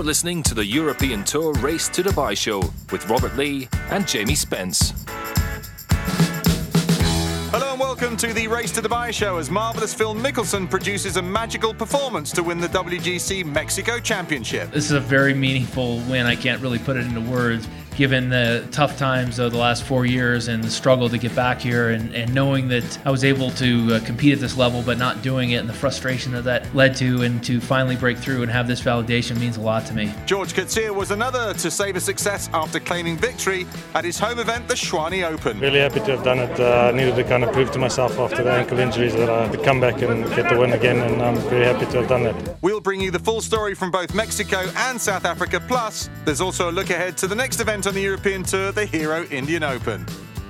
You're listening to the European Tour Race to Dubai show with Robert Lee and Jamie Spence. Hello and welcome to the Race to Dubai show as marvellous Phil Mickelson produces a magical performance to win the WGC Mexico Championship. This is a very meaningful win. I can't really put it into words, given the tough times of the last 4 years and the struggle to get back here and knowing that I was able to compete at this level but not doing it and the frustration that led to, and to finally break through and have this validation means a lot to me. George Coetzee was another to savour success after claiming victory at his home event, the Schwani Open. Really happy to have done it. I needed to kind of prove to myself after the ankle injuries that I could come back and get the win again, and I'm very happy to have done that. We'll bring you the full story from both Mexico and South Africa, plus there's also a look ahead to the next event on the European Tour, the Hero Indian Open.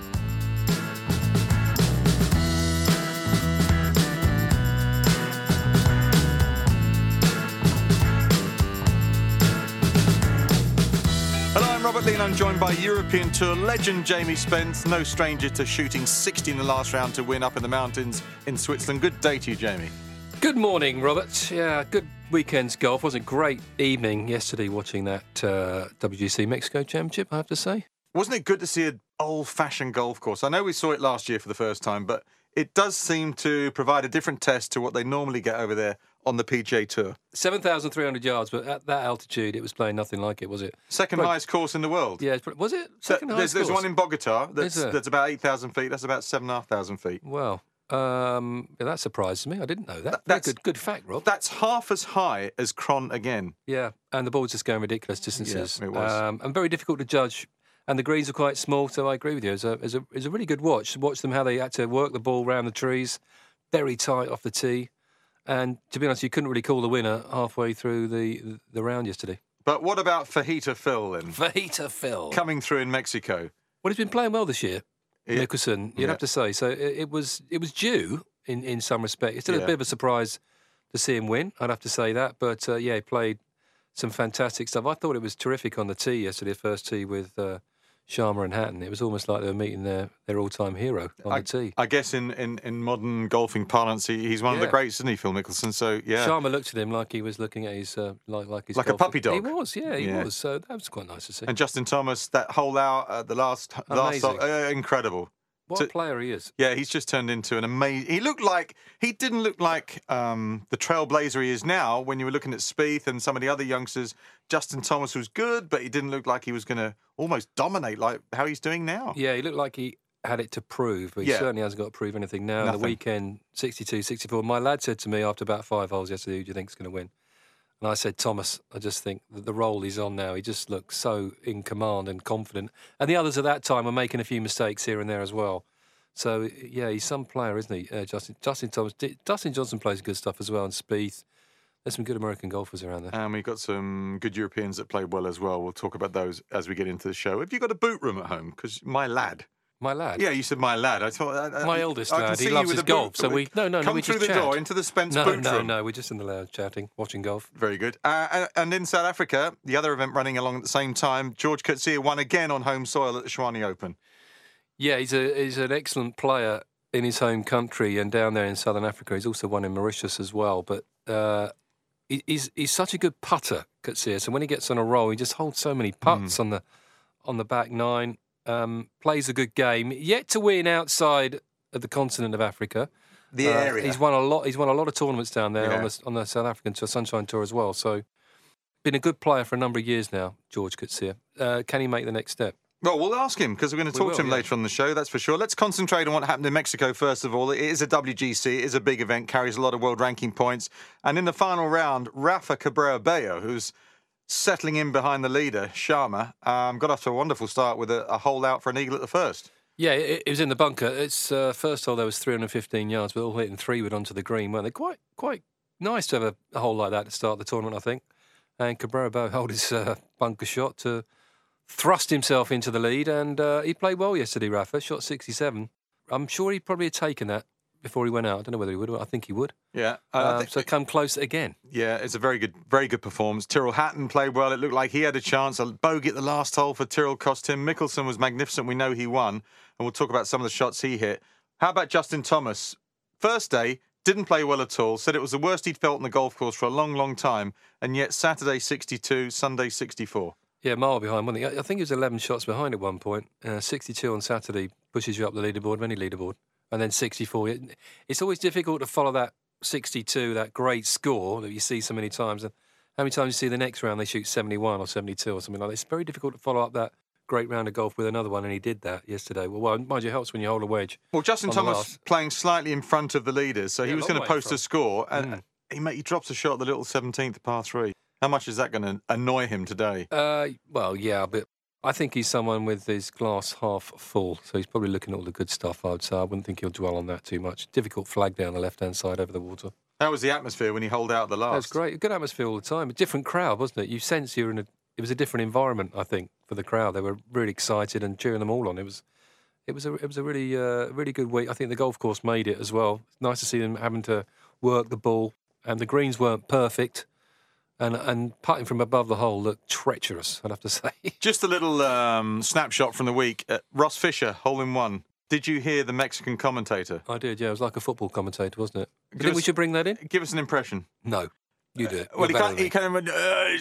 Hello, I'm Robert Lee and I'm joined by European Tour legend Jamie Spence, no stranger to shooting 60 in the last round to win up in the mountains in Switzerland. Good day to you, Jamie. Good morning, Robert. Yeah, good weekend's golf. Wasn't it great evening yesterday watching that WGC Mexico Championship, I have to say. Wasn't it good to see an old-fashioned golf course? I know we saw it last year for the first time, but it does seem to provide a different test to what they normally get over there on the PGA Tour. 7,300 yards, but at that altitude, it was playing nothing like it, was it? Second highest course in the world. Yeah, was it? Second highest There's course? one in Bogota that's about 8,000 feet. That's about 7,500 feet. Well, that surprises me. I didn't know that. That's good fact, Rob. That's half as high as Cron again. Yeah, and the ball's just going ridiculous distances. Yeah, it was. And very difficult to judge. And the greens are quite small, so I agree with you. It's a really good watch. Watch them how they had to work the ball around the trees, very tight off the tee. And to be honest, you couldn't really call the winner halfway through the round yesterday. But what about Fajita Phil then? Fajita Phil. Coming through in Mexico. Well, he's been playing well this year, Mickelson, you'd have to say. So it was due in some respect. It's still a bit of a surprise to see him win, I'd have to say that. But, he played some fantastic stuff. I thought it was terrific on the tee yesterday, first tee with Sharma and Hatton. It was almost like they were meeting their all-time hero on the tee. I guess in modern golfing parlance, he's one of the greats, isn't he, Phil Mickelson? So Sharma looked at him like he was looking at his like his like golf. A puppy dog. He was, he was. So that was quite nice to see. And Justin Thomas, that hole out at the last incredible. What a player he is. Yeah, he's just turned into an amazing... He didn't look like the trailblazer he is now when you were looking at Spieth and some of the other youngsters. Justin Thomas was good, but he didn't look like he was going to almost dominate like how he's doing now. Yeah, he looked like he had it to prove, but he certainly hasn't got to prove anything now. Nothing. The weekend, 62, 64. My lad said to me after about 5 holes yesterday, who do you think's going to win? And I said, Thomas. I just think that the role he's on now, he just looks so in command and confident. And the others at that time were making a few mistakes here and there as well. So, he's some player, isn't he, Justin Thomas? Dustin Johnson plays good stuff as well, and Spieth. There's some good American golfers around there. And we've got some good Europeans that played well as well. We'll talk about those as we get into the show. Have you got a boot room at home? Because my lad... My lad? Yeah, you said my lad. I thought... my eldest lad. He loves his golf. So we... No, come we through just the door into the Spence boot room. No, we're just in the lounge chatting, watching golf. Very good. And in South Africa, the other event running along at the same time, George Coetzee won again on home soil at the Schwani Open. Yeah, he's an excellent player in his home country and down there in Southern Africa. He's also won in Mauritius as well. But he's such a good putter, Coetzee. So when he gets on a roll, he just holds so many putts on the back nine. Plays a good game. Yet to win outside of the continent of Africa. The area. He's won a lot. He's won a lot of tournaments down there on the South African Tour, Sunshine Tour as well. So been a good player for a number of years now, George Coetzee. Can he make the next step? Well, we'll ask him because we're going to talk to him later on the show, that's for sure. Let's concentrate on what happened in Mexico first of all. It is a WGC, it is a big event, carries a lot of world ranking points. And in the final round, Rafa Cabrera Bello, who's settling in behind the leader, Sharma, got off to a wonderful start with a hole out for an eagle at the first. Yeah, it was in the bunker. It's first hole there was 315 yards, but all hitting 3 onto the green, weren't they? Quite nice to have a hole like that to start the tournament, I think. And Cabrera Bello held his bunker shot to thrust himself into the lead, and he played well yesterday, Rafa, shot 67. I'm sure he'd probably have taken that before he went out. I don't know whether he would, but I think he would. Yeah. So come close again. Yeah, it's a very good performance. Tyrrell Hatton played well. It looked like he had a chance. A bogey at the last hole for Tyrrell cost him. Mickelson was magnificent. We know he won, and we'll talk about some of the shots he hit. How about Justin Thomas? First day, didn't play well at all, said it was the worst he'd felt on the golf course for a long, long time, and yet Saturday 62, Sunday 64. Yeah, mile behind, wasn't he? I think he was 11 shots behind at one point. 62 on Saturday pushes you up the leaderboard, any leaderboard. And then 64. It's always difficult to follow that 62, that great score that you see so many times. And how many times you see the next round they shoot 71 or 72 or something like that. It's very difficult to follow up that great round of golf with another one, and he did that yesterday. Well, mind you, it helps when you hold a wedge. Well, Justin Thomas playing slightly in front of the leaders, so he was going to post a score, and he drops a shot at the little 17th par 3. How much is that going to annoy him today? Well, yeah, but I think he's someone with his glass half full, so he's probably looking at all the good stuff, I would say. I wouldn't think he'll dwell on that too much. Difficult flag down the left-hand side over the water. How was the atmosphere when he holed out the last? That was great. A good atmosphere all the time. A different crowd, wasn't it? You sense you're in it was a different environment, I think, for the crowd. They were really excited and cheering them all on. It was a really good week. I think the golf course made it as well. It's nice to see them having to work the ball, and the greens weren't perfect. And putting from above the hole looked treacherous, I'd have to say. Just a little snapshot from the week. Ross Fisher, hole in one. Did you hear the Mexican commentator? I did, yeah. It was like a football commentator, wasn't it? Do you think we should bring that in? Give us an impression. No, you do it. Well, he kind of...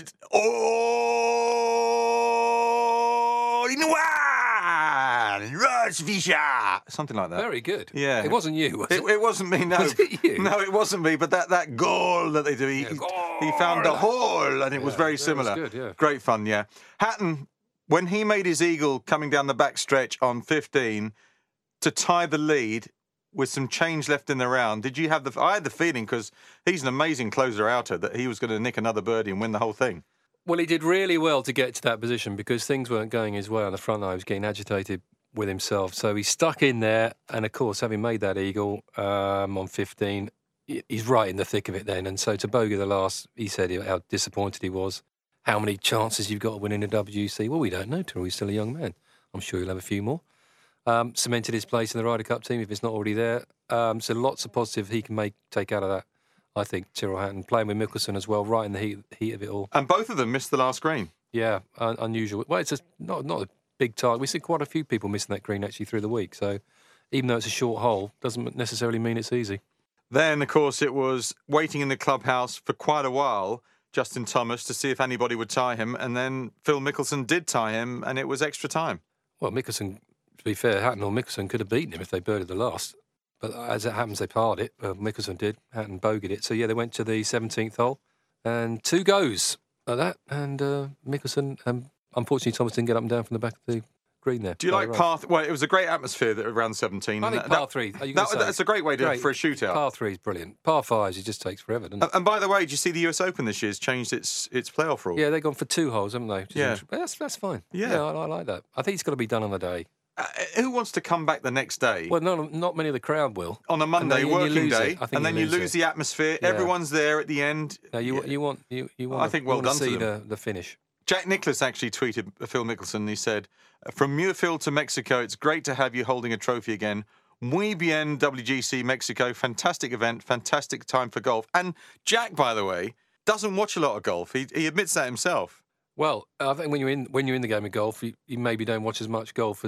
Ross Fisher! Something like that. Very good. Yeah. It wasn't you, was it? It wasn't me, no. Was it you? No, it wasn't me, but that goal that they do, he found a hole, and it was very similar. Was good, yeah. Great fun, yeah. Hatton, when he made his eagle coming down the back stretch on 15 to tie the lead with some change left in the round, did you have I had the feeling, because he's an amazing closer-outer, that he was going to nick another birdie and win the whole thing. Well, he did really well to get to that position because things weren't going his way on the front line. He was getting agitated with himself. So he stuck in there, and of course, having made that eagle on 15, he's right in the thick of it then. And so to bogey the last, he said how disappointed he was. How many chances you've got to win in a WGC? Well, we don't know till he's still a young man. I'm sure he'll have a few more. Cemented his place in the Ryder Cup team if it's not already there. So lots of positive he can take out of that. I think Tyrrell Hatton playing with Mickelson as well, right in the heat of it all. And both of them missed the last green. Yeah, unusual. Well, it's not a big target. We see quite a few people missing that green actually through the week. So even though it's a short hole, doesn't necessarily mean it's easy. Then, of course, it was waiting in the clubhouse for quite a while, Justin Thomas, to see if anybody would tie him. And then Phil Mickelson did tie him, and it was extra time. Well, Mickelson, to be fair, Hatton or Mickelson could have beaten him if they birdied the last. But as it happens, they parred it. Mickelson did. Hatton bogeyed it. So, yeah, they went to the 17th hole. And 2 goes at that. And Mickelson, unfortunately, Thomas didn't get up and down from the back of the green there. Do you like par... Well, it was a great atmosphere around 17. I think par 3. That's a great way for a shootout. Par 3 is brilliant. Par 5s, it just takes forever, doesn't it? And by the way, did you see the US Open this year's changed its playoff rule? Yeah, they've gone for 2 holes, haven't they? Yeah. That's fine. Yeah. I like that. I think it's got to be done on the day. Who wants to come back the next day? Well, not many of the crowd will. On a Monday, working day, and then you lose the atmosphere. Yeah. Everyone's there at the end. No, you want. I think well done to see them. the finish. Jack Nicklaus actually tweeted Phil Mickelson. He said, "From Muirfield to Mexico, it's great to have you holding a trophy again. Muy bien, WGC Mexico. Fantastic event, fantastic time for golf." And Jack, by the way, doesn't watch a lot of golf. He admits that himself. Well, I think when you're in the game of golf, you maybe don't watch as much golf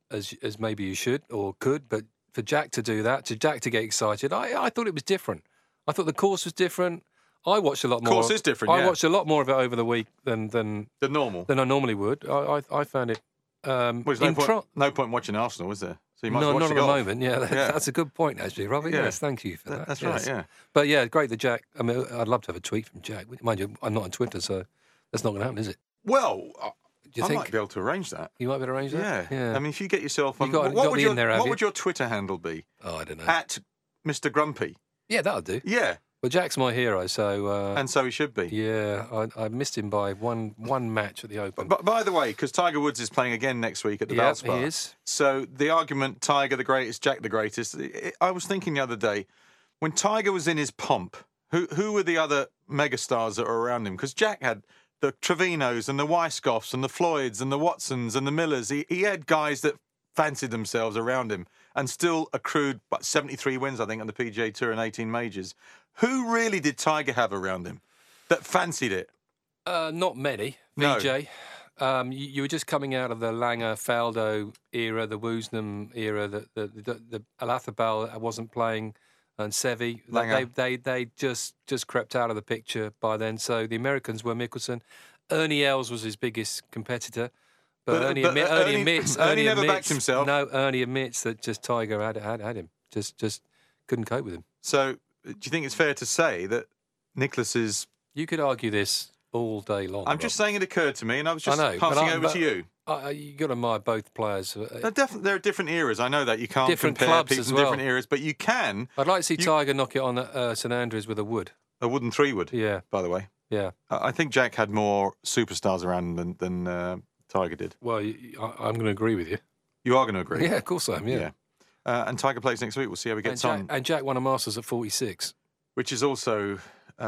as maybe you should or could. But for Jack to do that, to Jack to get excited, I thought it was different. I thought the course was different. I watched a lot more. Course is different. I watched a lot more of it over the week than normal than I normally would. I found it. No point watching Arsenal, is there? So you must watch not the at golf. the moment. Yeah, that's a good point, actually, Robbie. Yeah. Yes, thank you for that. That's yes. right. Yeah. But yeah, great that Jack. I mean, I'd love to have a tweet from Jack. Mind you, I'm not on Twitter, so that's not going to happen, is it? Well, do you I think might be able to arrange that. You might be able to arrange that? Yeah. I mean, if you get yourself on... What would your Twitter handle be? Oh, I don't know. At Mr. Grumpy. Yeah, that'll do. Yeah. Well, Jack's my hero, so... and so he should be. Yeah, I missed him by one match at the Open. But by the way, because Tiger Woods is playing again next week at the Valspar. He is. So the argument, Tiger the greatest, Jack the greatest, I was thinking the other day, when Tiger was in his pomp, who were the other megastars that were around him? Because Jack had the Trevinos and the Weisskopfs and the Floyds and the Watsons and the Millers. He had guys that fancied themselves around him and still accrued 73 wins, I think, on the PGA Tour and 18 majors. Who really did Tiger have around him that fancied it? Not many, VJ. No. You were just coming out of the Langer, Faldo era, the Woosnam era, the Alathabal wasn't playing. and Seve. Langer. They just crept out of the picture by then. So the Americans were Mickelson. Ernie Els was his biggest competitor. But Ernie admits... Ernie never backed himself. No, Ernie admits that just Tiger had him. Just couldn't cope with him. So do you think it's fair to say that Nicklaus is... You could argue this all day long. I'm just saying it occurred to me, and I was just passing over to you. You've got to admire both players. There are different eras. I know that. You can't Different compare clubs people as from well. different eras, but you can. I'd like to see Tiger knock it on at St Andrews with a wood. A wooden 3-wood, Yeah, by the way. yeah. I think Jack had more superstars around than Tiger did. Well, I'm going to agree with you. You are going to agree? Yeah, of course I am, yeah. And Tiger plays next week. We'll see how he gets on. And Jack won a Masters at 46. Which is also...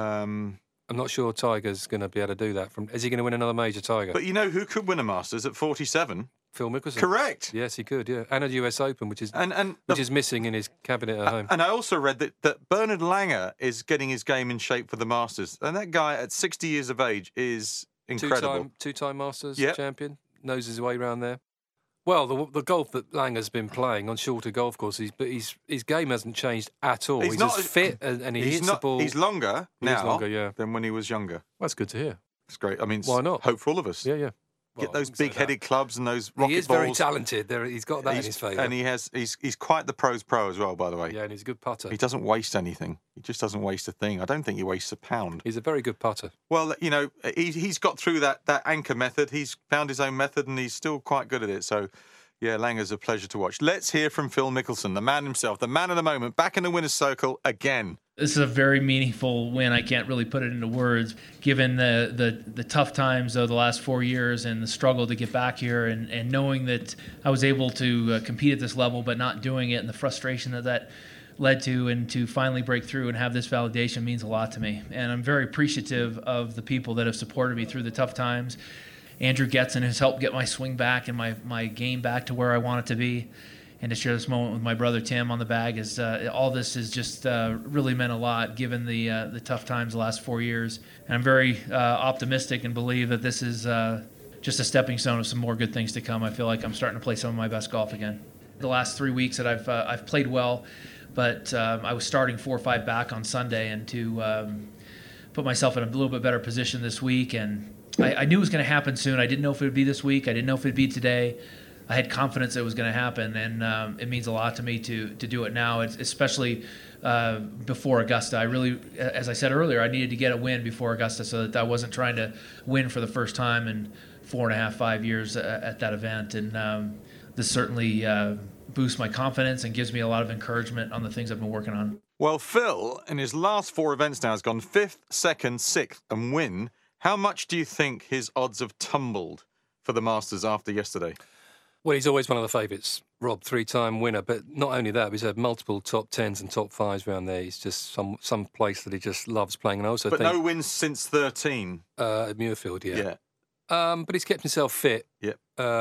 I'm not sure Tiger's going to be able to do that. Is he going to win another major, Tiger? But you know who could win a Masters at 47? Phil Mickelson. Correct. Yes, he could, yeah. And a US Open, which is And missing in his cabinet at home. And I also read that Bernard Langer is getting his game in shape for the Masters. And that guy at 60 years of age is incredible. Two-time Masters Yep. champion. Knows his way around there. Well, the golf that Langer's been playing on shorter golf courses, but his game hasn't changed at all. He's not as fit and he hits the ball. He's longer now longer, yeah. than when he was younger. Well, that's good to hear. It's great. I mean, Why not? Hope for all of us. Yeah, yeah. Get Well, those big-headed clubs and those rocket balls. He is very talented. He's got that in his favour. And he's quite the pro's pro as well, by the way. Yeah, and he's a good putter. He doesn't waste anything. He just doesn't waste a thing. I don't think he wastes a pound. He's a very good putter. Well, you know, he's got through that anchor method. He's found his own method, and he's still quite good at it. So, yeah, Langer's a pleasure to watch. Let's hear from Phil Mickelson, the man himself, the man of the moment, back in the winner's circle again. This is a very meaningful win. I can't really put it into words, given the tough times of the last 4 years and the struggle to get back here, and knowing that I was able to compete at this level but not doing it, and the frustration that led to, and to finally break through and have this validation means a lot to me. And I'm very appreciative of the people that have supported me through the tough times. Andrew Getson has helped get my swing back and my game back to where I want it to be. And to share this moment with my brother Tim on the bag is all this has just really meant a lot, given the tough times the last 4 years. And I'm very optimistic and believe that this is just a stepping stone of some more good things to come. I feel like I'm starting to play some of my best golf again. The last 3 weeks that I've played well, but I was starting 4 or 5 back on Sunday, and to put myself in a little bit better position this week. And I knew it was going to happen soon. I didn't know if it would be this week. I didn't know if it would be today. I had confidence it was going to happen, and it means a lot to me to do it now, especially before Augusta. I really, as I said earlier, I needed to get a win before Augusta so that I wasn't trying to win for the first time in 4.5, 5 years at that event. And this certainly boosts my confidence and gives me a lot of encouragement on the things I've been working on. Well, Phil, in his last 4 events now, has gone 5th, 2nd, 6th, and win. How much do you think his odds have tumbled for the Masters after yesterday? Well, he's always one of the favourites, Rob, 3-time winner. But not only that, he's had multiple top 10s and top 5s around there. He's just some place that he just loves playing. And I also but think, no wins since 13. At Muirfield, yeah. Yeah. But he's kept himself fit. Yep.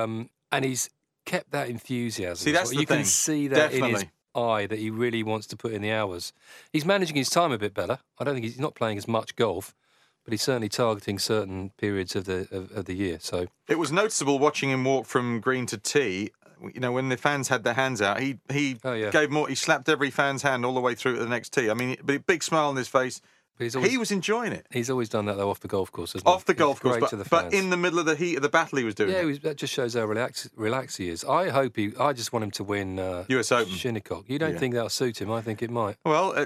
And he's kept that enthusiasm. See, that's the you thing. can see that Definitely. in his eye that he really wants to put in the hours. He's managing his time a bit better. I don't think he's not playing as much golf, but he's certainly targeting certain periods of the year. So it was noticeable watching him walk from green to tee. You know, when the fans had their hands out, he gave more. He slapped every fan's hand all the way through to the next tee. I mean, big smile on his face. He was enjoying it. He's always done that though off the golf course, hasn't he? Off the golf course, Great to the but fans. in the middle of the heat of the battle, he was doing it. That just shows how relaxed he is. I just want him to win US Open. Shinnecock. You don't think that'll suit him? I think it might. Well,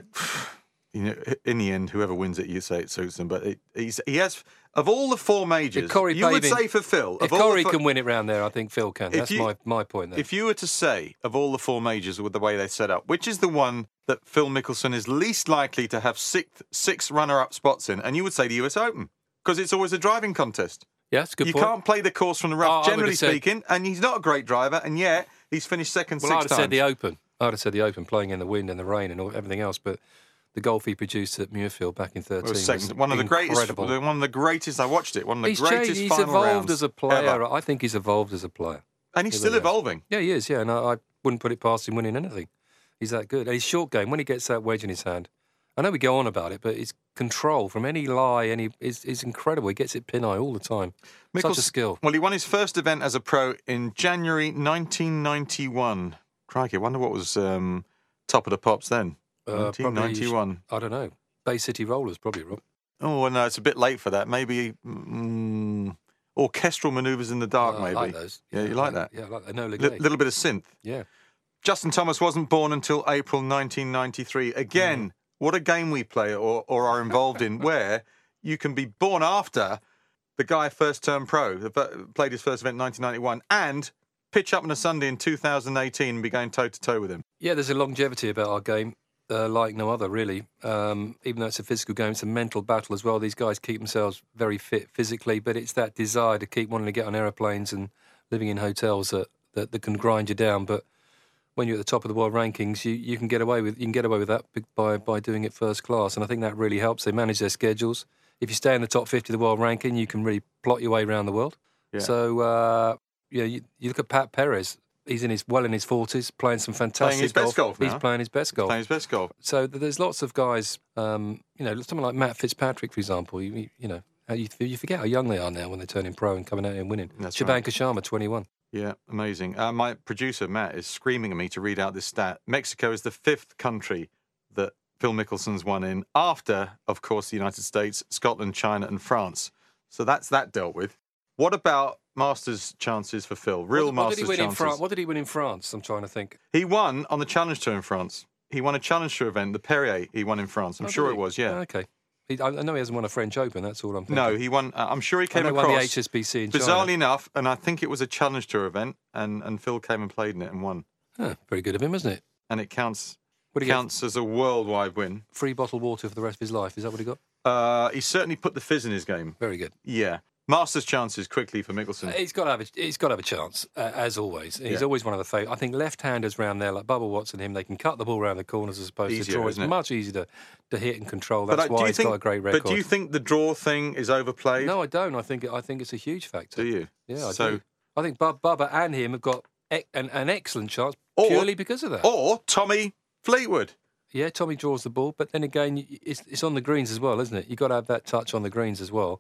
you know, in the end, whoever wins it, you say it suits him. But he has, of all the 4 majors, you would say for Phil. If Corey can win it round there, I think Phil can. That's my point there. If you were to say, of all the 4 majors with the way they're set up, which is the one that Phil Mickelson is least likely to have 6 runner-up spots in, and you would say the US Open, because it's always a driving contest. Yeah, that's a good point. You can't play the course from the rough, generally speaking, and he's not a great driver, and yet he's finished second 6 times. I'd have said the Open. I'd have said the Open, playing in the wind and the rain and everything else, but the golf he produced at Muirfield back in 13 was second. One of the greatest. I watched it. One of the greatest he's final evolved rounds as a player. ever. I think he's evolved as a player. And he's still evolving. Yeah, he is, yeah. And I wouldn't put it past him winning anything. He's that good. And his short game, when he gets that wedge in his hand, I know we go on about it, but his control from any lie is incredible. He gets it pin-eye all the time. Such a skill. Well, he won his first event as a pro in January 1991. Crikey, I wonder what was top of the pops then. 1991. I don't know. Bay City Rollers, probably, Rob. Oh, well, no, it's a bit late for that. Maybe orchestral manoeuvres in the dark, maybe. I like those. Yeah, you like that? Yeah, I like that. No, little bit of synth. Yeah. Justin Thomas wasn't born until April 1993. Again, what a game we play or are involved in, where you can be born after the guy first turned pro, played his first event in 1991, and pitch up on a Sunday in 2018 and be going toe-to-toe with him. Yeah, there's a longevity about our game. Like no other, really. Even though it's a physical game, it's a mental battle as well. These guys keep themselves very fit physically, but it's that desire to keep wanting to get on aeroplanes and living in hotels that can grind you down. But when you're at the top of the world rankings, you can get away with that by doing it first class, and I think that really helps. They manage their schedules. If you stay in the top 50 of the world ranking, you can really plot your way around the world. Yeah. So you look at Pat Perez. He's in his 40s, playing some fantastic golf. Now. He's playing his best golf. Playing his best golf. So there's lots of guys, someone like Matt Fitzpatrick, for example. You forget how young they are now when they're turning pro and coming out and winning. Shubhankar Sharma, 21. Yeah, amazing. My producer, Matt, is screaming at me to read out this stat. Mexico is the 5th country that Phil Mickelson's won in, after, of course, the United States, Scotland, China and France. So that's that dealt with. What about Masters chances for Phil? Masters chances. What did he win in France? I'm trying to think. He won on the Challenge Tour in France. He won a Challenge Tour event, the Perrier. He won in France. I'm sure it was, yeah. Oh, okay. I know he hasn't won a French Open. That's all I'm thinking. No, he won. I'm sure he came across. Won the HSBC in China. Bizarrely enough, and I think it was a Challenge Tour event, and Phil came and played in it and won. Very good of him, isn't it? And it counts. As a worldwide win. Free bottled water for the rest of his life. Is that what he got? He certainly put the fizz in his game. Very good. Yeah. Masters chances quickly for Mickelson. He's got to have a chance, as always. He's always one of the favourites. I think left-handers round there, like Bubba Watson and him, they can cut the ball around the corners as opposed to draw. It's much easier to hit and control. That's why he's got a great record. But do you think the draw thing is overplayed? No, I don't. I think it's a huge factor. Do you? Yeah, I do. I think Bubba and him have got an excellent chance purely because of that. Or Tommy Fleetwood. Yeah, Tommy draws the ball, but then again, it's on the greens as well, isn't it? You've got to have that touch on the greens as well.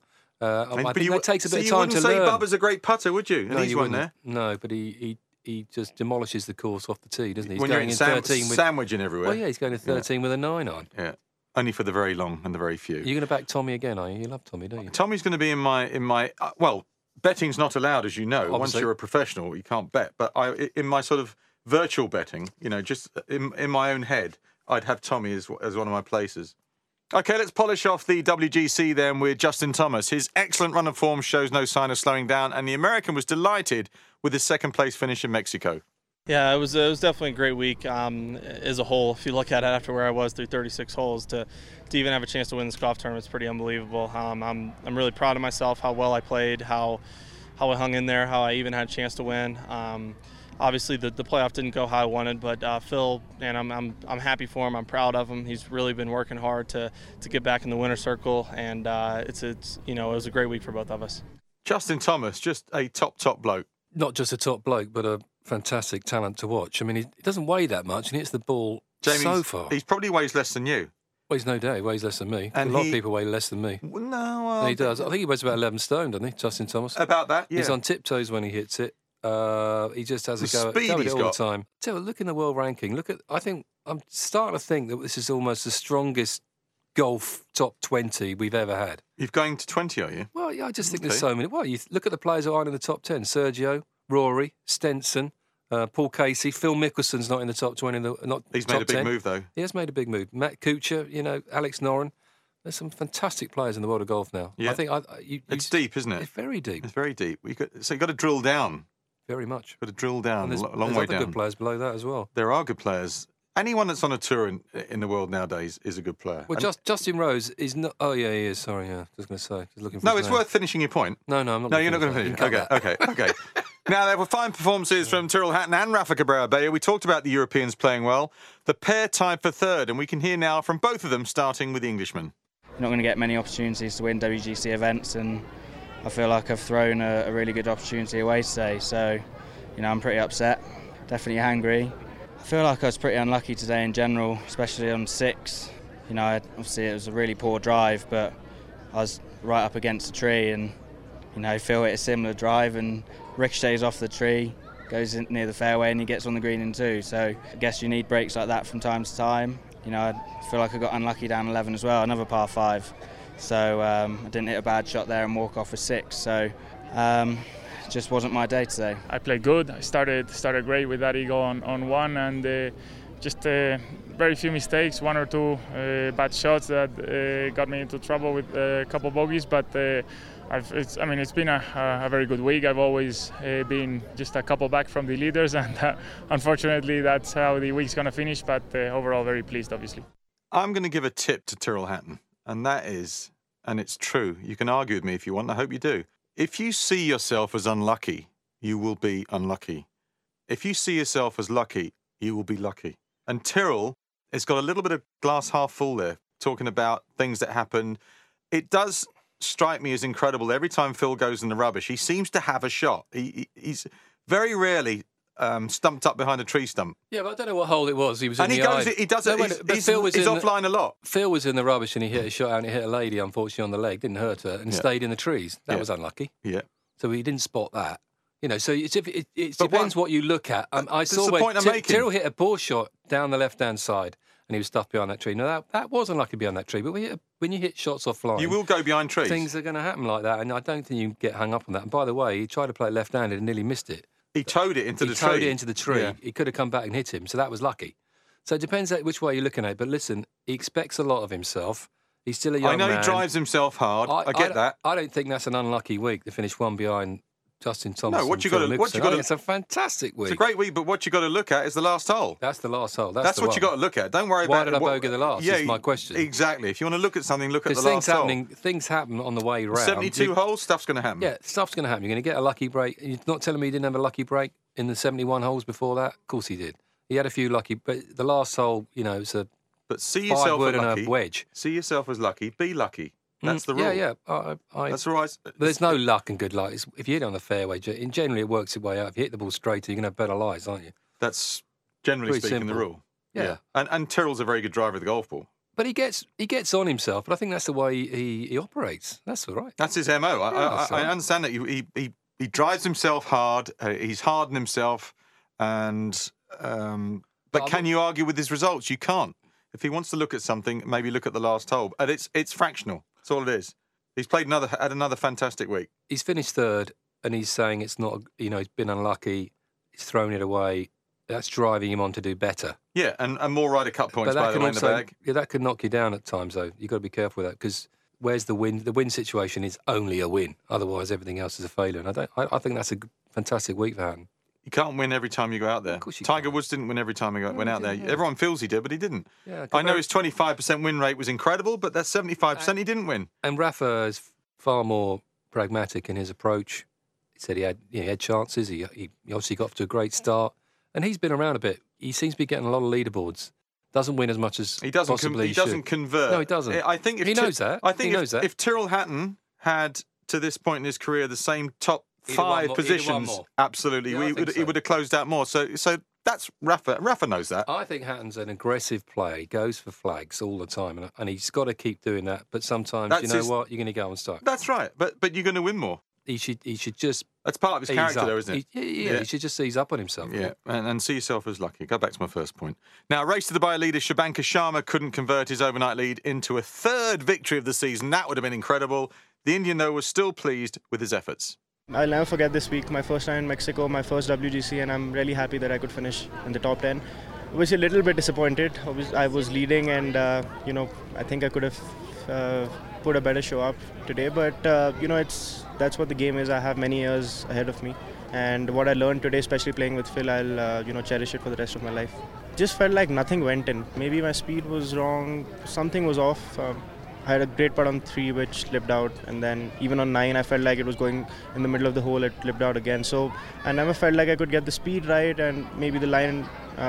I think that takes a bit of time to learn. You wouldn't say Bubba's a great putter, would you? And he's won there. No, but he just demolishes the course off the tee, doesn't he? He's when going you're in 13 with sandwiching everywhere. Well, yeah, he's going to 13 with a 9-iron. Yeah, only for the very long and the very few. You're going to back Tommy again, are you? You love Tommy, don't you? Tommy's going to be in my. Well, betting's not allowed, as you know. Obviously. Once you're a professional, you can't bet. But in my sort of virtual betting, just in my own head, I'd have Tommy as one of my places. OK, let's polish off the WGC then with Justin Thomas. His excellent run of form shows no sign of slowing down, and the American was delighted with his second-place finish in Mexico. Yeah, it was definitely a great week as a whole. If you look at it after where I was through 36 holes, to even have a chance to win this golf tournament is pretty unbelievable. I'm really proud of myself, how well I played, how I hung in there, how I even had a chance to win. Obviously, the playoff didn't go how I wanted, but Phil, man, I'm happy for him. I'm proud of him. He's really been working hard to get back in the winner's circle, and it was a great week for both of us. Justin Thomas, just a top bloke. Not just a top bloke, but a fantastic talent to watch. I mean, he doesn't weigh that much, and he hits the ball so far. He probably weighs less than you. Weighs no doubt. He weighs less than me. And a lot of people weigh less than me. No, he does. I think he weighs about 11 stone, doesn't he, Justin Thomas? About that, yeah. He's on tiptoes when he hits it. He just has a go at it all the time. Look in the world ranking. I'm starting to think that this is almost the strongest golf top 20 we've ever had. You're going to 20, are you? Well, yeah, I just think there's so many. Well, you look at the players who aren't in the top 10. Sergio, Rory, Stenson, Paul Casey, Phil Mickelson's not in the top 20. He's made a big move, though. He has made a big move. Matt Kuchar, Alex Noren. There's some fantastic players in the world of golf now. Yeah. I think it's deep, isn't it? It's very deep. It's very deep. So you've got to drill down. Very much. Got to drill down, there's a long way down. There's good players below that as well. There are good players. Anyone that's on a tour in the world nowadays is a good player. Well, Justin Rose is not... Oh, yeah, he is. Sorry, yeah. I was going to say. Just looking for it's worth finishing your point. No, I'm not. No, you're not going to finish. Okay. Now, there were fine performances from Tyrrell Hatton and Rafa Cabrera-Bello. We talked about the Europeans playing well. The pair tied for third, and we can hear now from both of them, starting with the Englishman. You're not going to get many opportunities to win WGC events, and I feel like I've thrown a really good opportunity away today. So, I'm pretty upset, definitely angry. I feel like I was pretty unlucky today in general, especially on 6. Obviously it was a really poor drive, but I was right up against the tree, and Phil hit a similar drive and ricochets off the tree, goes in near the fairway, and he gets on the green in 2. So I guess you need breaks like that from time to time. I feel like I got unlucky down 11 as well, another par 5. So I didn't hit a bad shot there and walk off with 6. So just wasn't my day today. I played good. I started great with that eagle on 1, and just very few mistakes, 1 or 2 bad shots that got me into trouble with a couple bogeys. But it's been a very good week. I've always been just a couple back from the leaders, and unfortunately that's how the week's going to finish. But overall, very pleased, obviously. I'm going to give a tip to Tyrrell Hatton, and that is, and it's true, you can argue with me if you want, I hope you do. If you see yourself as unlucky, you will be unlucky. If you see yourself as lucky, you will be lucky. And Tyrrell has got a little bit of glass half full there, talking about things that happened. It does strike me as incredible. Every time Phil goes in the rubbish, he seems to have a shot. He's very rarely stumped up behind a tree stump. Yeah, but I don't know what hole it was. He was and in he the goes. eye. He does it. He's offline a lot. Phil was in the rubbish and he hit a shot out and he hit a lady, unfortunately, on the leg. Didn't hurt her and stayed in the trees. That was unlucky. Yeah. So he didn't spot that. So it depends what you look at. I saw when Tyrrell hit a ball shot down the left-hand side and he was stuffed behind that tree. Now, that was unlucky behind that tree, but when you hit shots offline... You will go behind trees. Things are going to happen like that, and I don't think you can get hung up on that. And by the way, he tried to play it left-handed and nearly missed it. He towed it into the tree. He towed it into the tree. Yeah. He could have come back and hit him, so that was lucky. So it depends which way you're looking at it. But listen, he expects a lot of himself. He's still a young man. I know he drives himself hard. I get that. I don't think that's an unlucky week to finish 1 behind Justin Thomas. No, what you got to? It's a fantastic week. It's a great week, but what you got to look at is the last hole. That's the last hole. That's what you got to look at. Don't worry Why about did I bogey the last? Is my question. Exactly. If you want to look at something, look at the last hole. Things happen on the way round. 72 holes, stuff's going to happen. Yeah, stuff's going to happen. You're going to get a lucky break. You're not telling me he didn't have a lucky break in the 71 holes before that? Of course he did. He had a few lucky, but the last hole, it's a But see yourself as lucky. And a wedge. See yourself as lucky. Be lucky. That's the rule. Yeah. That's right. But there's no luck and good luck. If you hit it on the fairway, generally it works its way out. If you hit the ball straight, you're going to have better lies, aren't you? That's generally speaking the rule. Yeah. And Tyrrell's a very good driver of the golf ball. But he gets on himself. But I think that's the way he operates. That's all right. That's his MO. I understand that he drives himself hard. He's hard on himself, and but can you argue with his results? You can't. If he wants to look at something, maybe look at the last hole. And it's fractional. That's all it is. He's had another fantastic week. He's finished third, and he's saying it's not. He's been unlucky. He's thrown it away. That's driving him on to do better. Yeah, and more Ryder Cup points by the way in the bag. Yeah, that could knock you down at times, though. You've got to be careful with that because where's the win? The win situation is only a win. Otherwise, everything else is a failure. And I think that's a fantastic week for Hatton. You can't win every time you go out there. Tiger Woods didn't win every time he went out there. Everyone feels he did, but he didn't. Yeah, I know his 25% win rate was incredible, but that's 75% he didn't win. And Rafa is far more pragmatic in his approach. He said he had chances. He obviously got off to a great start. And he's been around a bit. He seems to be getting a lot of leaderboards. Doesn't win as much as he possibly should. He doesn't convert. No, he doesn't. I think he knows that. I think if Tyrrell Hatton had, to this point in his career, the same top 5 positions, absolutely, he would have closed out more. So that's Rafa. Rafa knows that. I think Hatton's an aggressive player. He goes for flags all the time, and he's got to keep doing that. But sometimes, what, you're going to go unstuck. That's right. But you're going to win more. He should just. That's part of his character, though, isn't it? Yeah. He should just ease up on himself. Yeah, and see yourself as lucky. Go back to my first point. Now, Race to Dubai leader Shubhankar Sharma couldn't convert his overnight lead into a third victory of the season. That would have been incredible. The Indian, though, was still pleased with his efforts. I'll never forget this week, my first time in Mexico, my first WGC, and I'm really happy that I could finish in the top 10. I was a little bit disappointed. I was leading and, I think I could have put a better show up today. But, that's what the game is. I have many years ahead of me. And what I learned today, especially playing with Phil, I'll, cherish it for the rest of my life. Just felt like nothing went in. Maybe my speed was wrong. Something was off. I had a great putt on 3 which lipped out, and then even on 9 I felt like it was going in the middle of the hole, it lipped out again. So I never felt like I could get the speed right, and maybe the line,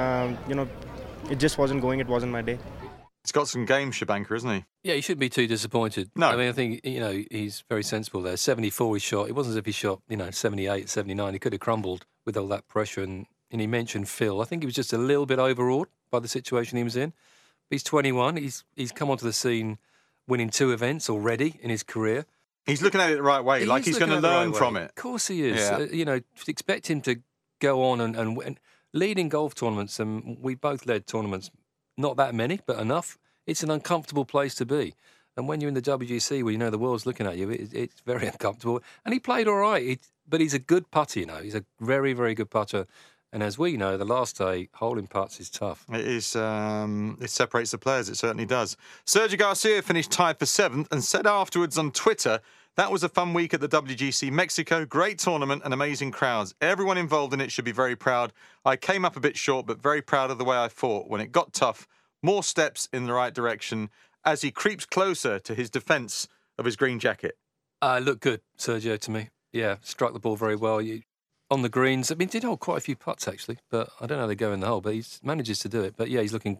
it just wasn't going, it wasn't my day. He's got some game, Shubhankar, isn't he? Yeah, he shouldn't be too disappointed. No. I mean, I think, he's very sensible there. 74 he shot. It wasn't as if he shot, 78, 79. He could have crumbled with all that pressure. And he mentioned Phil. I think he was just a little bit overawed by the situation he was in. But he's 21. He's come onto the scene winning 2 events already in his career. He's looking at it the right way, like he's going to learn from it. Of course he is. Yeah. Expect him to go on and lead in golf tournaments. And we both led tournaments not that many, but enough. It's an uncomfortable place to be. And when you're in the WGC, where you know the world's looking at you, it's very uncomfortable. And he played all right, but he's a good putter, you know. He's a very, very good putter. And as we know, the last day, holding putts is tough. It is. It separates the players. It certainly does. Sergio Garcia finished tied for 7th and said afterwards on Twitter, "That was a fun week at the WGC Mexico. Great tournament and amazing crowds. Everyone involved in it should be very proud. I came up a bit short, but very proud of the way I fought. When it got tough, more steps in the right direction as he creeps closer to his defence of his green jacket." Looked good, Sergio, to me. Yeah, struck the ball very well. On the greens, I mean, did hold quite a few putts, actually, but I don't know how they go in the hole, but he manages to do it. But yeah, he's looking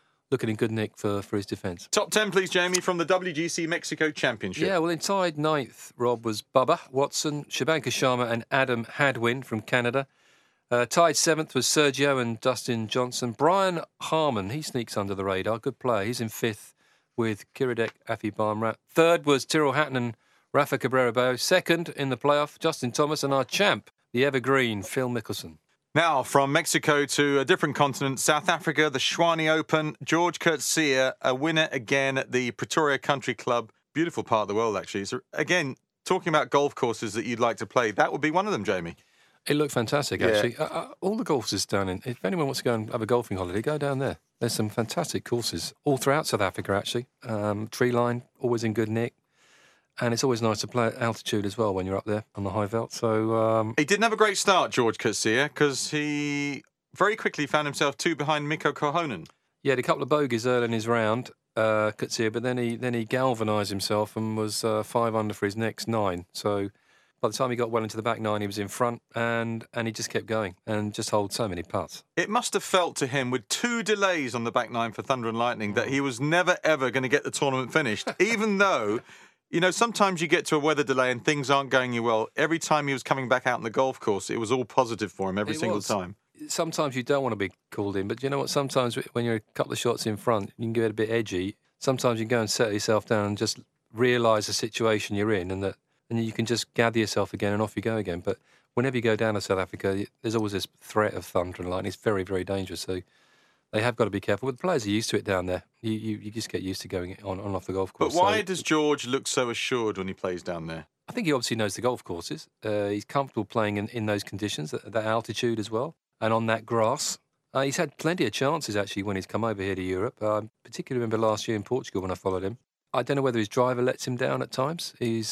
in good nick for his defence. Top 10, please, Jamie, from the WGC Mexico Championship. Yeah, well, in tied 9th, Rob, was Bubba Watson, Shubhankar Sharma and Adam Hadwin from Canada. Tied 7th was Sergio and Dustin Johnson. Brian Harman, he sneaks under the radar, good player. He's in 5th with Kiradech Afibamra. 3rd was Tyrrell Hatton and Rafa Cabrera Bello. 2nd in the playoff, Justin Thomas, and our champ, the evergreen Phil Mickelson. Now, from Mexico to a different continent, South Africa, the Schwani Open. George Coetzee, a winner again at the Pretoria Country Club. Beautiful part of the world, actually. So, again, talking about golf courses that you'd like to play, that would be one of them, Jamie. It looked fantastic, actually. All the courses down in... If anyone wants to go and have a golfing holiday, go down there. There's some fantastic courses all throughout South Africa, actually. Tree line, always in good nick. And it's always nice to play at altitude as well when you're up there on the high veld. So he didn't have a great start, George Coetzee, because he very quickly found himself 2 behind Mikko Kohonen. Yeah, had a couple of bogeys early in his round, Coetzee, but then he galvanised himself and was 5 under for his next 9. So by the time he got well into the back 9, he was in front, and he just kept going and just holed so many putts. It must have felt to him, with 2 delays on the back 9 for Thunder and Lightning, that he was never, ever going to get the tournament finished, even though... You know, sometimes you get to a weather delay and things aren't going you well. Every time he was coming back out on the golf course, it was all positive for him every single time. Sometimes you don't want to be called in, but you know what? Sometimes when you're a couple of shots in front, you can get a bit edgy. Sometimes you can go and settle yourself down and just realise the situation you're in, and you can just gather yourself again and off you go again. But whenever you go down to South Africa, there's always this threat of thunder and lightning. It's very, very dangerous. So they have got to be careful. But the players are used to it down there. You just get used to going on off the golf course. But why does George look so assured when he plays down there? I think he obviously knows the golf courses. He's comfortable playing in those conditions, at that altitude as well, and on that grass. He's had plenty of chances, actually, when he's come over here to Europe. I particularly remember last year in Portugal when I followed him. I don't know whether his driver lets him down at times.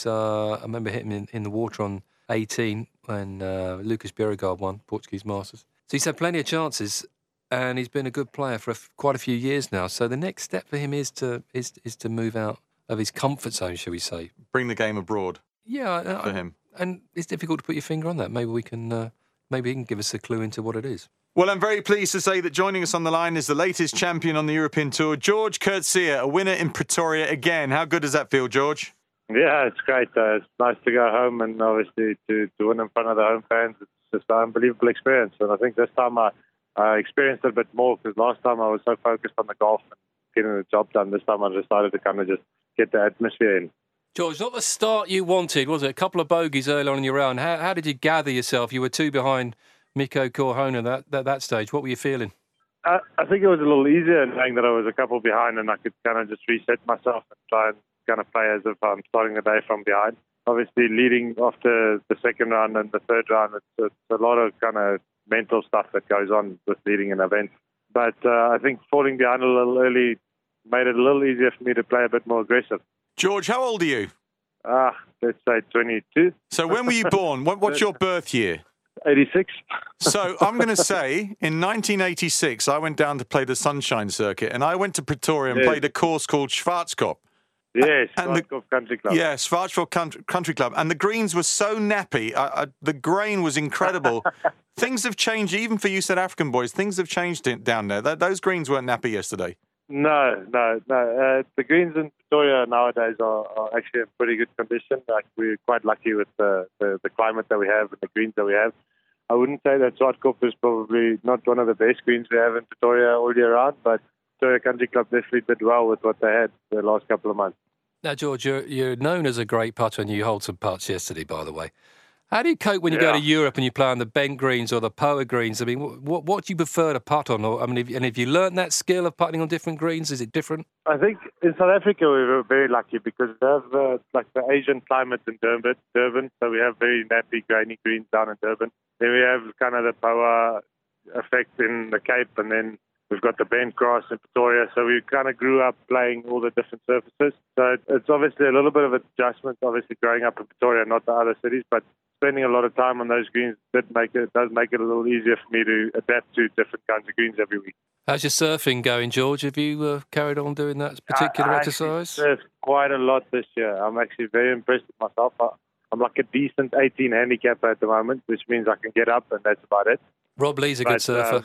I remember hitting him in the water on 18 when Lucas Bjerregaard won Portuguese Masters. So he's had plenty of chances. And he's been a good player for quite a few years now. So the next step for him is to move out of his comfort zone, shall we say? Bring the game abroad. Yeah, for him. And it's difficult to put your finger on that. Maybe he can give us a clue into what it is. Well, I'm very pleased to say that joining us on the line is the latest champion on the European Tour, George Coetzee, a winner in Pretoria again. How good does that feel, George? Yeah, it's great. It's nice to go home and obviously to win in front of the home fans. It's just an unbelievable experience. And I think this time I experienced it a bit more, because last time I was so focused on the golf and getting the job done. This time I decided to kind of just get the atmosphere in. George, not the start you wanted, was it? A couple of bogeys early on in your round. How did you gather yourself? You were 2 behind Mikko Kohonen at that stage. What were you feeling? I think it was a little easier knowing that I was a couple behind, and I could kind of just reset myself and try and kind of play as if I'm starting the day from behind. Obviously, leading after the second round and the third round, it's a lot of kind of mental stuff that goes on with leading an event. But I think falling behind a little early made it a little easier for me to play a bit more aggressive. George, how old are you? Let's say 22. So when were you born? What's your birth year? 86. So I'm going to say, in 1986, I went down to play the Sunshine Circuit, and I went to Pretoria and played a course called Schwarzkopf. Yes, Schwarzkopf Country Club. Yeah, Schwarzkopf Country Club. And the greens were so nappy. The grain was incredible. Things have changed, even for you South African boys. Things have changed down there. Those greens weren't nappy yesterday. No. The greens in Pretoria nowadays are actually in pretty good condition. Like, we're quite lucky with the climate that we have and the greens that we have. I wouldn't say that Schwarzkopf is probably not one of the best greens we have in Pretoria all year round, but Pretoria Country Club definitely did well with what they had the last couple of months. Now, George, you're known as a great putter, and you hold some putts yesterday, by the way. How do you cope when you go to Europe and you play on the bent greens or the Poa greens? I mean, what do you prefer to putt on? Or, I mean, have you learned that skill of putting on different greens? Is it different? I think in South Africa we were very lucky because we have the Asian climate in Durban, so we have very nappy, grainy greens down in Durban. Then we have kind of the Poa effect in the Cape, and then we've got the bent grass in Pretoria, so we kind of grew up playing all the different surfaces. So it's obviously a little bit of adjustment, obviously growing up in Pretoria, not the other cities, but spending a lot of time on those greens does make it a little easier for me to adapt to different kinds of greens every week. How's your surfing going, George? Have you carried on doing that particular exercise? I've surfed quite a lot this year. I'm actually very impressed with myself. I'm like a decent 18 handicapper at the moment, which means I can get up, and that's about it. Rob Lee's a good surfer.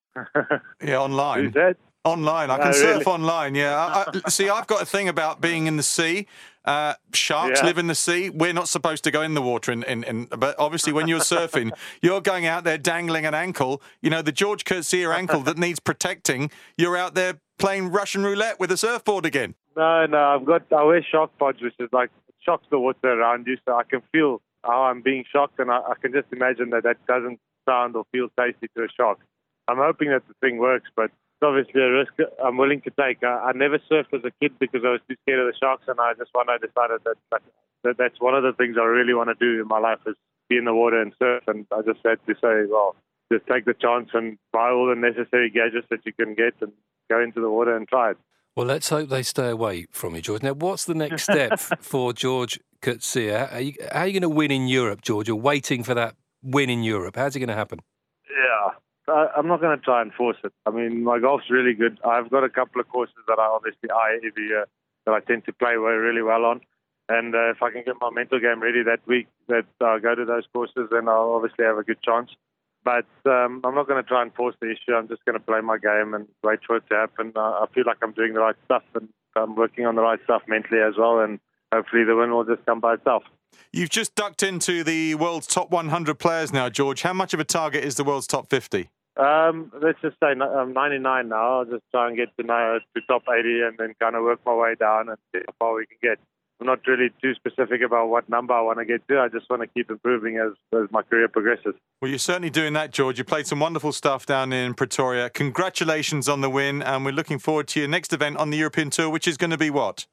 Yeah, online. Who's that? Online. I can surf online, yeah. See, I've got a thing about being in the sea. Sharks live in the sea. We're not supposed to go in the water. But obviously when you're surfing, you're going out there dangling an ankle. You know, the George Coetzee ankle that needs protecting. You're out there playing Russian roulette with a surfboard again. No, I wear shark pods, which is like, shocks the water around you, so I can feel how I'm being shocked, and I can just imagine that doesn't sound or feel tasty to a shark. I'm hoping that the thing works, but it's obviously a risk I'm willing to take. I never surfed as a kid because I was too scared of the sharks, and I decided that that's one of the things I really want to do in my life is be in the water and surf, and I just had to say, well, just take the chance and buy all the necessary gadgets that you can get and go into the water and try it. Well, let's hope they stay away from you, George. Now, what's the next step for George Coetzee? How are you going to win in Europe, George? You're waiting for that win in Europe. How's it going to happen? Yeah, I'm not going to try and force it. I mean, my golf's really good. I've got a couple of courses that I obviously eye every year that I tend to play really well on. And if I can get my mental game ready that week that I go to those courses, then I'll obviously have a good chance. But I'm not going to try and force the issue. I'm just going to play my game and wait for it to happen. I feel like I'm doing the right stuff, and I'm working on the right stuff mentally as well, and hopefully the win will just come by itself. You've just ducked into the world's top 100 players now, George. How much of a target is the world's top 50? Let's just say I'm 99 now. I'll just try and get to top 80 and then kind of work my way down and see how far we can get. I'm not really too specific about what number I want to get to. I just want to keep improving as my career progresses. Well, you're certainly doing that, George. You played some wonderful stuff down in Pretoria. Congratulations on the win, and we're looking forward to your next event on the European Tour, which is going to be what?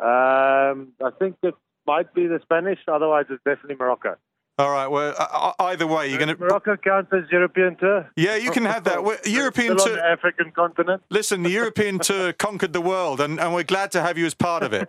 I think it might be the Spanish. Otherwise, it's definitely Morocco. All right. Well, either way, you're going to. Morocco counts as European Tour. Yeah, you can have that. European Still Tour. on the African continent. Listen, the European Tour conquered the world, and we're glad to have you as part of it.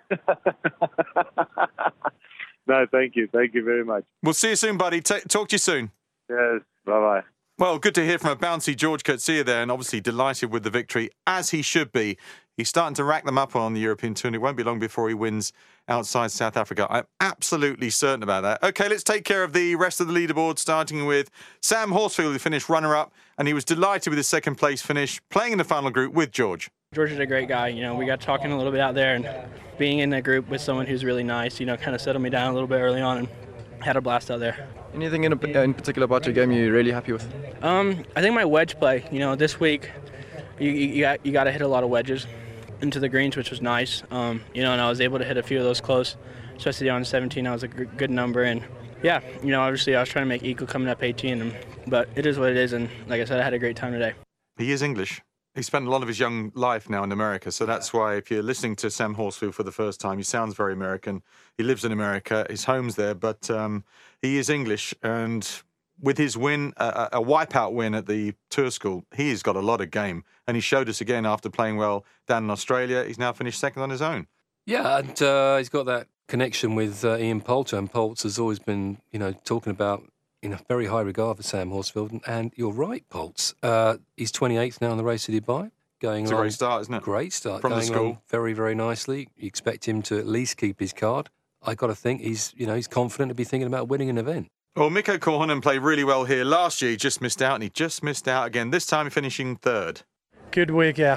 No, thank you. Thank you very much. We'll see you soon, buddy. Talk to you soon. Yes. Bye-bye. Well, good to hear from a bouncy George Coetzee there, and obviously delighted with the victory, as he should be. He's starting to rack them up on the European Tour, and it won't be long before he wins outside South Africa. I'm absolutely certain about that. OK, let's take care of the rest of the leaderboard, starting with Sam Horsfield, who finished runner-up, and he was delighted with his second-place finish, playing in the final group with George. George is a great guy. You know, we got talking a little bit out there, and being in a group with someone who's really nice, you know, kind of settled me down a little bit early on and had a blast out there. Anything in particular about your game you're really happy with? I think my wedge play. You know, this week you got to hit a lot of wedges into the greens, which was nice. You know, and I was able to hit a few of those close, especially on 17. That was a good number, and yeah, you know, obviously I was trying to make equal coming up 18, but it is what it is, and like I said, I had a great time today. He is English. He spent a lot of his young life now in America, so that's why if you're listening to Sam Horsfield for the first time, he sounds very American. He lives in America, his home's there, but he is English, and with his win, a wipeout win at the Tour School, he's got a lot of game, and he showed us again after playing well down in Australia. He's now finished second on his own. Yeah, and he's got that connection with Ian Poulter, and Poulter has always been, you know, talking about in a very high regard for Sam Horsfield, and you're right, Poltz. He's 28th now in the race to Dubai. It's a great start, isn't it? Great start. From the school. Very, very nicely. You expect him to at least keep his card. I got to think he's confident to be thinking about winning an event. Well, Mikko Korhonen played really well here. Last year he just missed out, and he just missed out again. This time finishing third. Good week, yeah.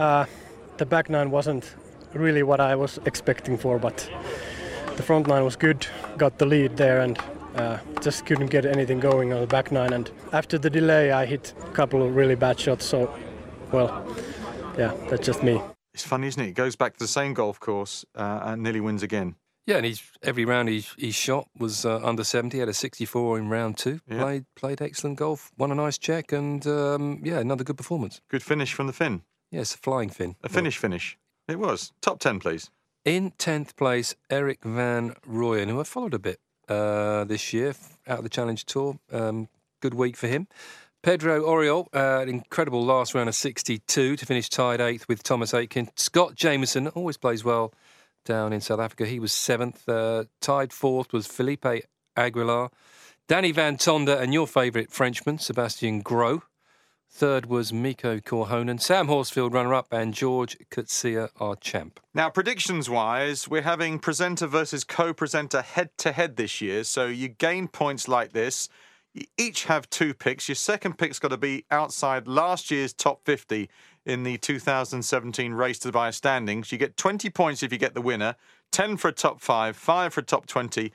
The back nine wasn't really what I was expecting for, but the front nine was good. Got the lead there, and just couldn't get anything going on the back nine, and after the delay I hit a couple of really bad shots, so well, yeah, that's just me. It's funny, isn't it? He goes back to the same golf course and nearly wins again. Yeah, and every round he shot was under 70. He had a 64 in round 2. Yeah. Played excellent golf, won a nice check, and another good performance. Good finish from the Finn. Yes, a flying Finn. A finish. It was. Top 10, please. In 10th place, Erik van Rooyen, who I followed a bit this year out of the Challenge Tour. Good week for him. Pedro Oriol, an incredible last round of 62 to finish tied 8th with Thomas Aitken. Scott Jamieson always plays well down in South Africa. He was 7th. Tied 4th was Felipe Aguilar. Danny Van Tonder and your favourite Frenchman, Sebastien Gros. 3rd was Mikko Korhonen. Sam Horsfield runner-up and George Coetzee our champ. Now, predictions-wise, we're having presenter versus co-presenter head-to-head this year, so you gain points like this. You each have 2 picks. Your second pick's got to be outside last year's top 50 in the 2017 Race to Dubai standings. You get 20 points if you get the winner, 10 for a top 5, 5 for a top 20,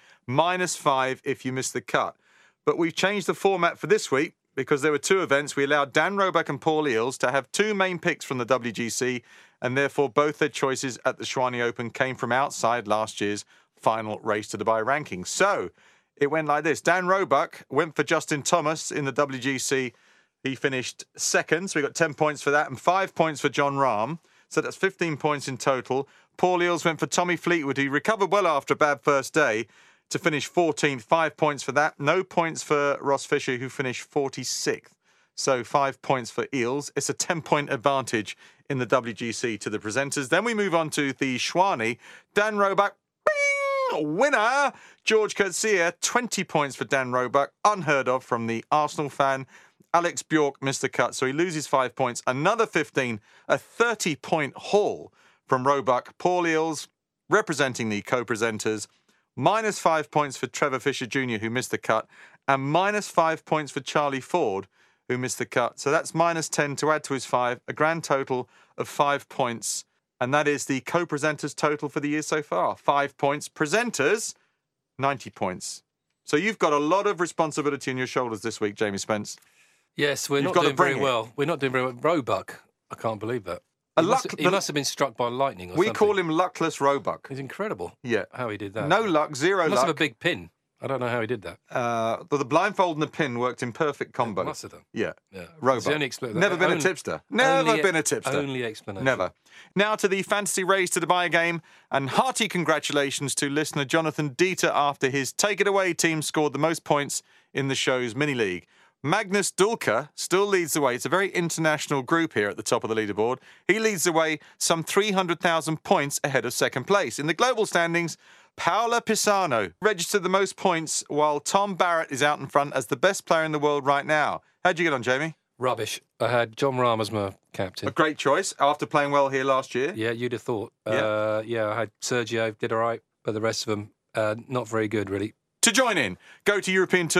-5 if you miss the cut. But we've changed the format for this week because there were 2 events. We allowed Dan Roebuck and Paul Eales to have 2 main picks from the WGC, and therefore both their choices at the Schwani Open came from outside last year's final Race to Dubai rankings. So it went like this. Dan Roebuck went for Justin Thomas in the WGC. He finished 2nd, so we got 10 points for that, and 5 points for Jon Rahm. So that's 15 points in total. Paul Eales went for Tommy Fleetwood, who recovered well after a bad first day, to finish 14th. 5 points for that. No points for Ross Fisher, who finished 46th. So 5 points for Eales. It's a 10-point advantage in the WGC to the presenters. Then we move on to the Schwani. Dan Roebuck, winner. George Coetzee, 20 points for Dan Roebuck. Unheard of from the Arsenal fan. Alex Bjork missed the cut, so he loses 5 points. Another 15, a 30-point haul from Roebuck. Paul Eales, representing the co-presenters, -5 points for Trevor Fisher Jr., who missed the cut, and -5 points for Charlie Ford, who missed the cut. So that's -10 to add to his 5, a grand total of 5 points. And that is the co-presenters' total for the year so far. 5 points. Presenters, 90 points. So you've got a lot of responsibility on your shoulders this week, Jamie Spence. Yes, we're not doing very well. We're not doing very well. Roebuck, I can't believe that. He must have been struck by lightning or something. We call him luckless Roebuck. He's incredible. Yeah. How he did that. No luck, zero luck. He must have a big pin. I don't know how he did that. The blindfold and the pin worked in perfect combo. Must have done. Yeah. Roebuck. The only explanation. Never been a tipster. Never been a tipster. Only explanation. Never. Now to the Fantasy Race to Dubai game, and hearty congratulations to listener Jonathan Dieter after his Take It Away team scored the most points in the show's mini-league. Magnus Dulka still leads the way. It's a very international group here at the top of the leaderboard. He leads the way some 300,000 points ahead of second place. In the global standings, Paola Pisano registered the most points, while Tom Barrett is out in front as the best player in the world right now. How'd you get on, Jamie? Rubbish. I had Jon Rahm as my captain. A great choice after playing well here last year. Yeah, you'd have thought. Yeah, I had Sergio, did all right, but the rest of them, not very good, really. To join in, go to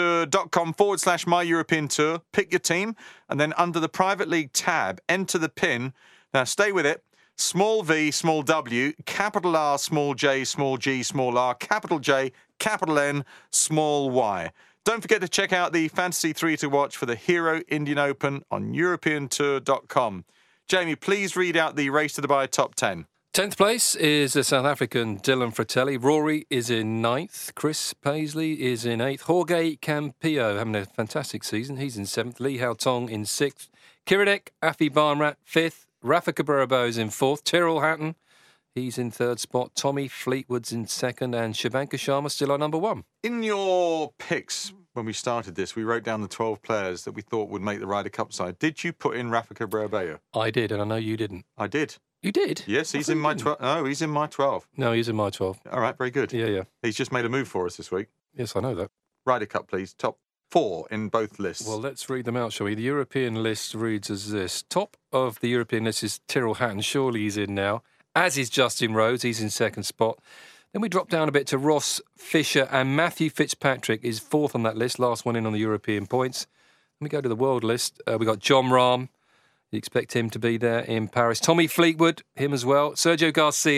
europeantour.com/myeuropeantour, pick your team, and then under the Private League tab, enter the pin. Now, stay with it. Small v, small w, capital R, small j, small g, small r, capital J, capital N, small y. Don't forget to check out the Fantasy 3 to watch for the Hero Indian Open on europeantour.com. Jamie, please read out the Race to Dubai top 10. 10th place is the South African Dylan Fratelli. Rory is in 9th. Chris Paisley is in 8th. Jorge Campillo having a fantastic season. He's in 7th. Lee Hao Tong in 6th. Kiradek Afi Barnrat 5th. Rafa Cabrera is in 4th. Tyrrell Hatton, he's in 3rd spot. Tommy Fleetwood's in 2nd. And Shivanka Sharma still on number 1. In your picks, when we started this, we wrote down the 12 players that we thought would make the Ryder Cup side. Did you put in Rafa Cabrera? I did, and I know you didn't. I did. You did? Yes, he's in my 12. No, he's in my 12. No, he's in my 12. All right, very good. Yeah. He's just made a move for us this week. Yes, I know that. Ryder Cup, please. Top 4 in both lists. Well, let's read them out, shall we? The European list reads as this. Top of the European list is Tyrrell Hatton. Surely he's in now. As is Justin Rose. He's in 2nd spot. Then we drop down a bit to Ross Fisher, and Matthew Fitzpatrick is 4th on that list. Last one in on the European points. Then we go to the world list. We got Jon Rahm. You expect him to be there in Paris. Tommy Fleetwood, him as well. Sergio Garcia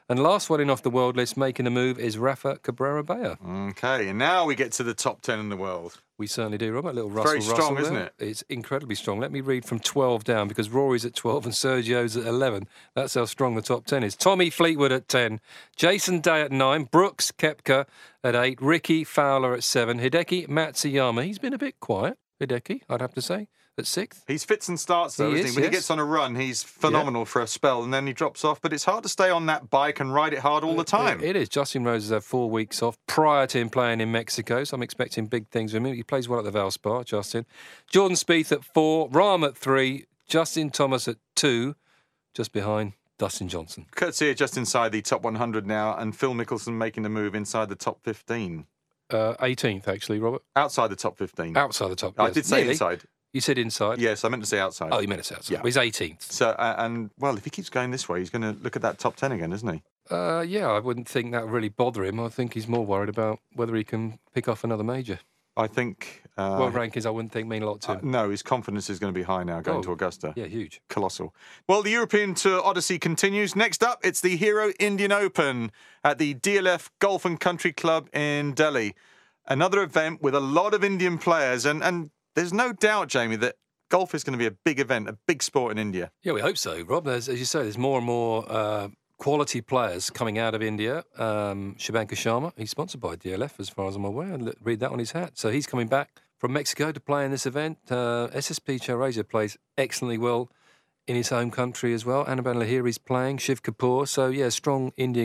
And last one in off the world list making a move is Rafa Cabrera Bello. Okay, and now we get to the top 10 in the world. We certainly do, Robert. A little Russell. Very strong, Russell isn't there. it? It's incredibly strong. Let me read from 12 down because Rory's at 12 and Sergio's at 11. That's how strong the top 10 is. Tommy Fleetwood at 10, Jason Day at 9, Brooks Koepka at 8, Ricky Fowler at 7, Hideki Matsuyama. He's been a bit quiet, Hideki, I'd have to say, at 6th. He's fits and starts, though, isn't he? When he gets on a run, he's phenomenal for a spell, and then he drops off. But it's hard to stay on that bike and ride it hard all the time. It is. Justin Rose has had 4 weeks off prior to him playing in Mexico, so I'm expecting big things from him. He plays well at the Valspar, Justin. Jordan Spieth at 4, Rahm at 3, Justin Thomas at 2, just behind Dustin Johnson. Courtesy just inside the top 100 now, and Phil Mickelson making the move inside the top 15. 18th, actually, Robert. Outside the top 15. Outside the top. I Yes. did say Nearly. inside. You said inside? Yes, I meant to say outside. Oh, you meant to say outside. Yeah. Well, he's 18th. So, and well, if he keeps going this way, he's going to look at that top 10 again, isn't he? Yeah, I wouldn't think that would really bother him. I think he's more worried about whether he can pick off another major. I think... World rankings, I wouldn't think mean a lot to him. No, his confidence is going to be high now going to Augusta. Yeah, huge. Colossal. Well, the European Tour Odyssey continues. Next up, it's the Hero Indian Open at the DLF Golf and Country Club in Delhi. Another event with a lot of Indian players. And there's no doubt, Jamie, that golf is going to be a big event, a big sport in India. Yeah, we hope so, Rob. As you say, there's more and more quality players coming out of India. Shubhankar Sharma, he's sponsored by DLF, as far as I'm aware. Read that on his hat. So he's coming back from Mexico to play in this event. SSP Chaurasia plays excellently well in his home country as well. Anaban Lahiri's playing, Shiv Kapoor. So, yeah, strong Indian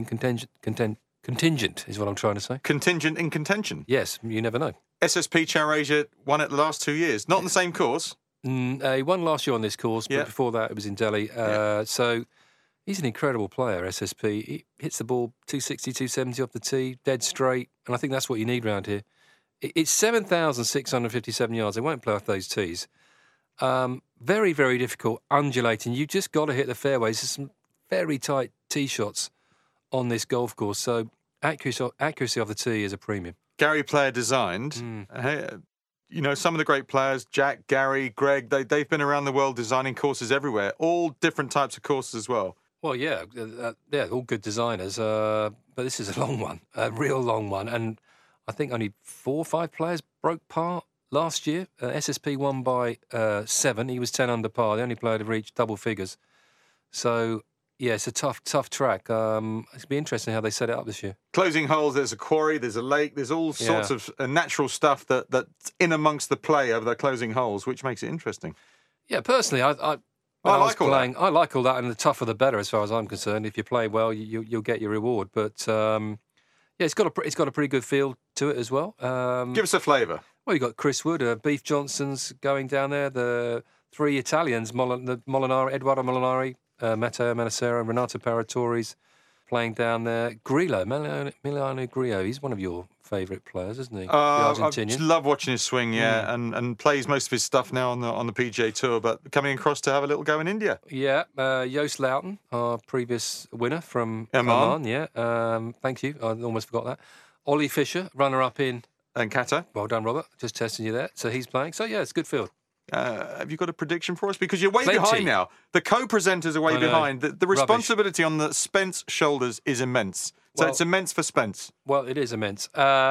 contingent is what I'm trying to say. Contingent in contention? Yes, you never know. SSP Chaurasia won it the last 2 years. Not on the same course. He won last year on this course, but before that it was in Delhi. So he's an incredible player, SSP. He hits the ball 260, 270 off the tee, dead straight, and I think that's what you need around here. It's 7,657 yards. They won't play off those tees. Very, very difficult, undulating. You just got to hit the fairways. There's some very tight tee shots on this golf course, so accuracy of the tee is a premium. Gary Player designed. You know, some of the great players, Jack, Gary, Greg, they've been around the world designing courses everywhere, all different types of courses as well. Well, yeah, all good designers, but this is a long one, a real long one. And I think only 4 or 5 players broke par last year. SSP won by 7. He was 10 under par. The only player to reach double figures. So, yeah, it's a tough track. It's going to be interesting how they set it up this year. Closing holes, there's a quarry, there's a lake, there's all sorts of natural stuff that's in amongst the play over the closing holes, which makes it interesting. Yeah, personally, I like all that, and the tougher the better, as far as I'm concerned. If you play well, you'll get your reward. But it's got a pretty good feel to it as well. Give us a flavour. Well, you got Chris Wood, Beef Johnson's going down there. The 3 Italians, Molinari, Eduardo Molinari, Matteo Manassero, Renato Paratori's playing down there. Grillo, Milano Grillo, he's one of your favourite players, isn't he? The Argentinian. I just love watching his swing, and plays most of his stuff now on the PGA Tour, but coming across to have a little go in India. Yeah, Joost Luiten, our previous winner from Oman. Thank you, I almost forgot that. Ollie Fisher, runner-up in... And Qatar. Well done, Robert, just testing you there. So he's playing. So, yeah, it's a good field. Have you got a prediction for us? Because you're way behind now. The co-presenters are way behind. The responsibility on the Spence shoulders is immense. So it's immense for Spence. Well, it is immense.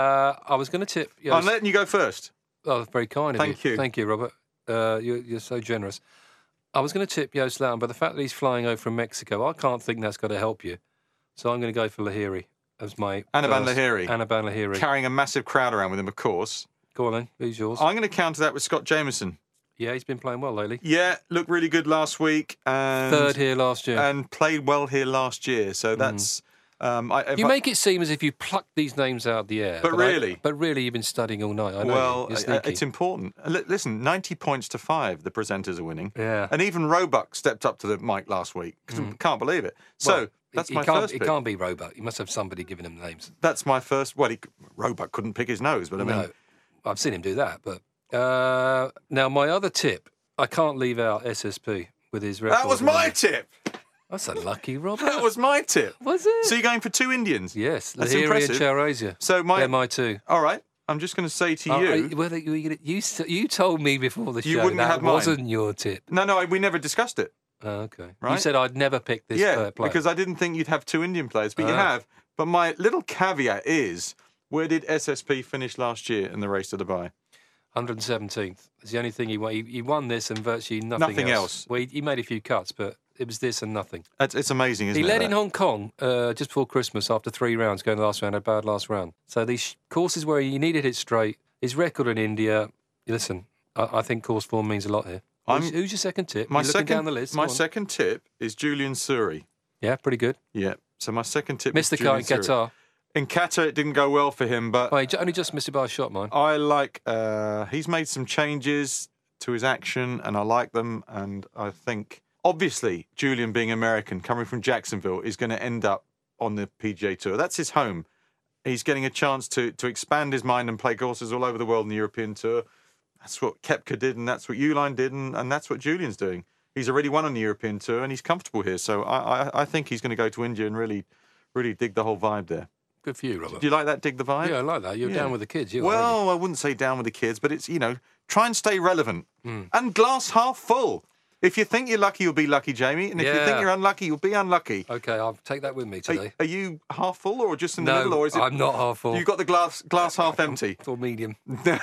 I was going to tip... I'm letting you go first. Oh, that's very kind of you. Thank you. Thank you, Robert. You're so generous. I was going to tip Joost Luiten, but the fact that he's flying over from Mexico, I can't think that's going to help you. So I'm going to go for Lahiri as my... Anaban Lahiri. Anaban Lahiri. Carrying a massive crowd around with him, of course. Go on then. Who's yours? I'm going to counter that with Scott Jamieson. Yeah, he's been playing well lately. Yeah, looked really good last week. And 3rd here last year. And played well here last year. So that's... make it seem as if you plucked these names out of the air. But really you've been studying all night. I know. Well, it's important. Listen, 90 points to 5, the presenters are winning. Yeah. And even Roebuck stepped up to the mic last week. Can't believe it. So that's my first pick. It can't be Roebuck. You must have somebody giving him names. That's my first... Well, Roebuck couldn't pick his nose, but I mean... No, I've seen him do that, but... now, my other tip, I can't leave out SSP with his record. That was my tip! That's unlucky, Robert. That was my tip. Was it? So you're going for 2 Indians? Yes, that's Lahiri impressive. and Chaurasia. So they're my 2. All right, I'm just going to say to you... You told me before the show wouldn't that have mine. wasn't your tip. No, we never discussed it. Oh, okay. Right? You said I'd never pick this player. Because I didn't think you'd have 2 Indian players, but you Ah. have. But my little caveat is, where did SSP finish last year in the race to Dubai? 117th. It's the only thing he won. He won this and virtually nothing else. Well, he made a few cuts, but it was this and nothing. It's amazing, isn't it? He led in Hong Kong just before Christmas after 3 rounds, going to the last round, a bad last round. So these courses where he needed it straight, his record in India, listen, I think course form means a lot here. Who's your second tip? You're looking down the list. My second tip is Julian Suri. Yeah, pretty good. Yeah. So my second tip Missed is the cut in Julian Suri. Qatar. In Qatar, it didn't go well for him, but... Well, he only just missed it by a shot, mine. I like... he's made some changes to his action, and I like them, and I think... Obviously, Julian, being American, coming from Jacksonville, is going to end up on the PGA Tour. That's his home. He's getting a chance to expand his mind and play courses all over the world in the European Tour. That's what Koepka did, and that's what Uline did, and that's what Julian's doing. He's already won on the European Tour, and he's comfortable here. So I think he's going to go to India and really dig the whole vibe there. Good for you, Robert. Do you like that, dig the vibe? Yeah, I like that. You're down with the kids. Well, I wouldn't say down with the kids, but it's, try and stay relevant. And glass half full. If you think you're lucky, you'll be lucky, Jamie. And if you think you're unlucky, you'll be unlucky. Okay, I'll take that with me today. Are you half full or just in the middle? Or is it, I'm not half full. You've got the glass half empty? Or medium.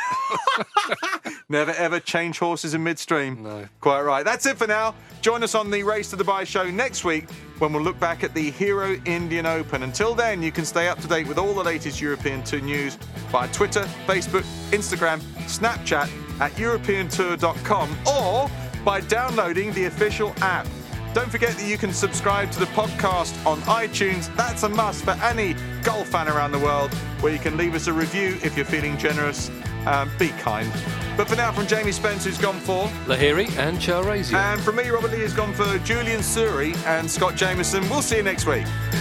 Never, ever change horses in midstream. No. Quite right. That's it for now. Join us on the Race to Dubai show next week when we'll look back at the Hero Indian Open. Until then, you can stay up to date with all the latest European Tour news via Twitter, Facebook, Instagram, Snapchat at EuropeanTour.com or by downloading the official app. Don't forget that you can subscribe to the podcast on iTunes. That's a must for any golf fan around the world, where you can leave us a review if you're feeling generous. Be kind. But for now, from Jamie Spence, who's gone for Lahiri and Charrazia. And from me, Robert Lee, who's gone for Julian Suri and Scott Jamieson. We'll see you next week.